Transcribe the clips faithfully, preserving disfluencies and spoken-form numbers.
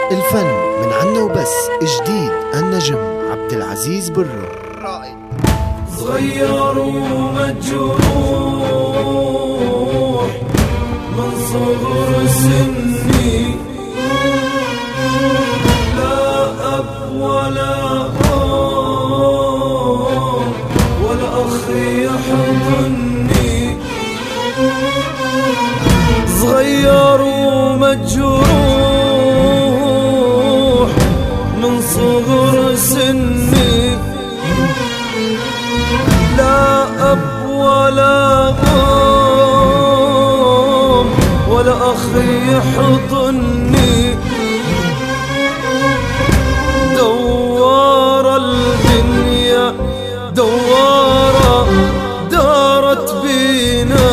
الفن من عنا وبس. جديد النجم عبد العزيز برو. صغير ومجروح من صغر سني، لا أب ولا أم ولا أخ يحضني. صغير ومجروح من صغر سني، لا أب ولا أم ولا أخ يحضني. دوار الدنيا دوارة دارت بينا،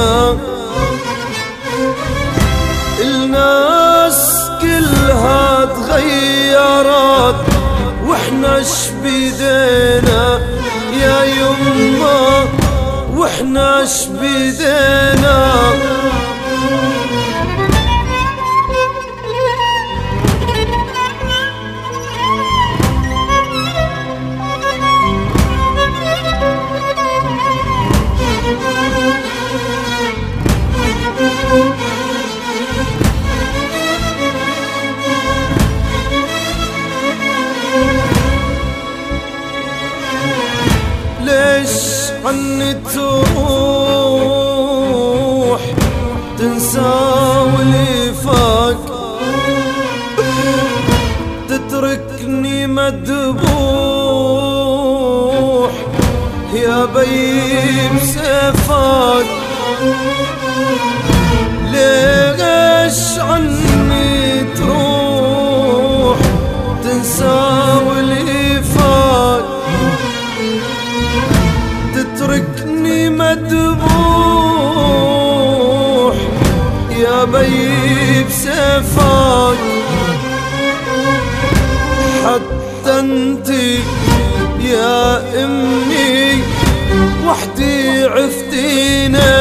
الناس كلها تغيرت واحنا شبيدينا يا يما، واحنا شبيدينا. ليش عني تروح تنسى واللي فاك، تتركني مذبوح يا بيب سيفك. ليش عني تروح تنسى واللي فات، تتركني مذبوح يا بيب سيفك. حتى انتي يا امي وحدي عفتيني،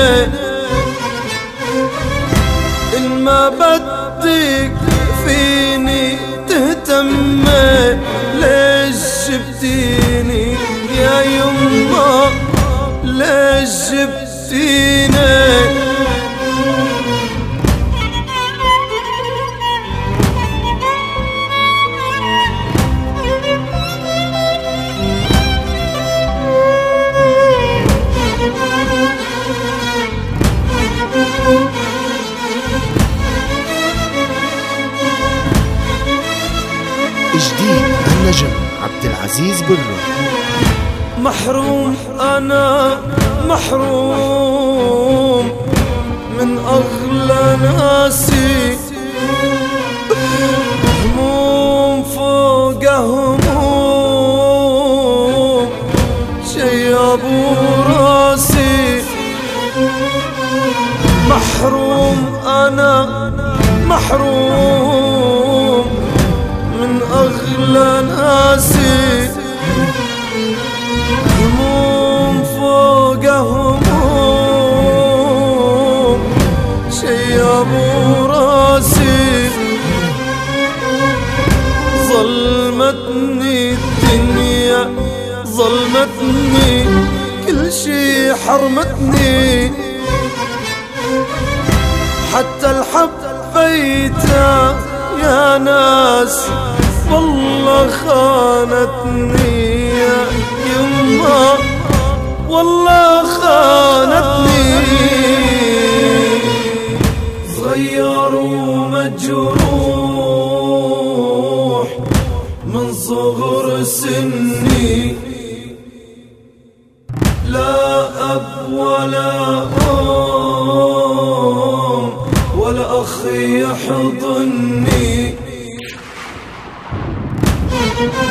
إن ما بدك فيني تهتمي. ليش جبتيني يا يما، ليش جبتيني؟ جديد النجم عبد العزيز برو. محروم أنا محروم من أغلى ناسي، هموم فوق هموم شيبوا راسي. محروم أنا محروم من أغلى ناسي، هموم فوق هموم شيبوا راسي. ظلمتني الدنيا ظلمتني كل شي حرمتني، حتى الحب بيته يا ناس والله خانتني يا يما، والله خانتني. صغير ومجروح من صغر سني، لا أب ولا أم ولا أخ يحضني.